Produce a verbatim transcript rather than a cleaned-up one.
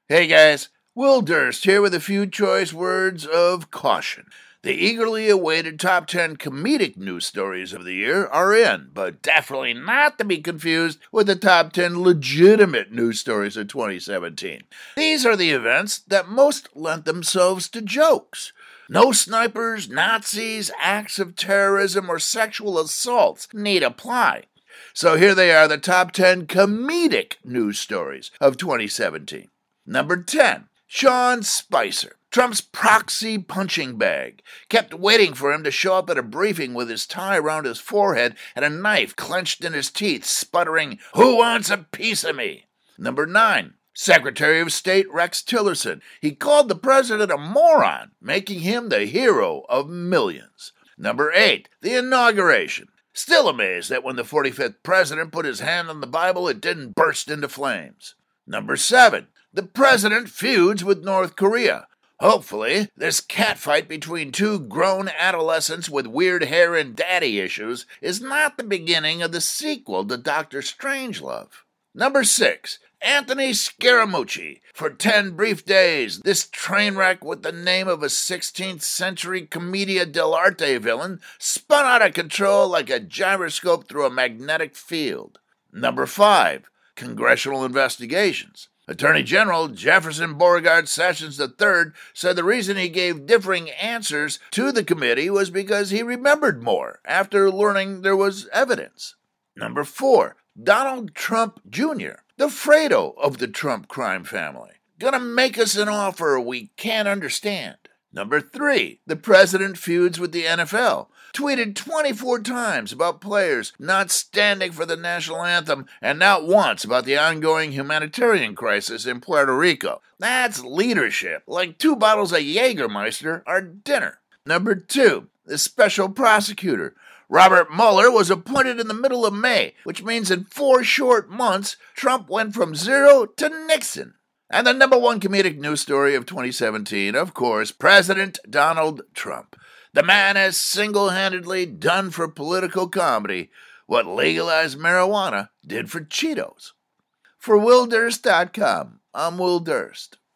Hey guys, Will Durst here with a few choice words of caution. The eagerly awaited top ten comedic news stories of the year are in, but definitely not to be confused with the top ten legitimate news stories of twenty seventeen. These are the events that most lent themselves to jokes. No snipers, Nazis, acts of terrorism, or sexual assaults need apply. So here they are, the top ten comedic news stories of twenty seventeen. Number ten, Sean Spicer, Trump's proxy punching bag, kept waiting for him to show up at a briefing with his tie around his forehead and a knife clenched in his teeth, sputtering, "Who wants a piece of me?" Number nine, Secretary of State Rex Tillerson. He called the president a moron, making him the hero of millions. Number eight, the inauguration. Still amazed that when the forty-fifth president put his hand on the Bible, it didn't burst into flames. Number seven, the president feuds with North Korea. Hopefully, this catfight between two grown adolescents with weird hair and daddy issues is not the beginning of the sequel to Doctor Strangelove. Number six, Anthony Scaramucci. For ten brief days, this train wreck with the name of a sixteenth century Commedia dell'arte villain spun out of control like a gyroscope through a magnetic field. Number five, congressional investigations. Attorney General Jefferson Beauregard Sessions the third said the reason he gave differing answers to the committee was because he remembered more after learning there was evidence. Number four, Donald Trump Junior, the Fredo of the Trump crime family. Gonna make us an offer we can't understand. Number three, the president feuds with the N F L. Tweeted twenty-four times about players not standing for the national anthem and not once about the ongoing humanitarian crisis in Puerto Rico. That's leadership, like two bottles of Jägermeister are dinner. Number two, the special prosecutor. Robert Mueller was appointed in the middle of May, which means in four short months, Trump went from zero to Nixon. And the number one comedic news story of twenty seventeen, of course, President Donald Trump. The man has single-handedly done for political comedy what legalized marijuana did for Cheetos. For Will Durst dot com, I'm Will Durst.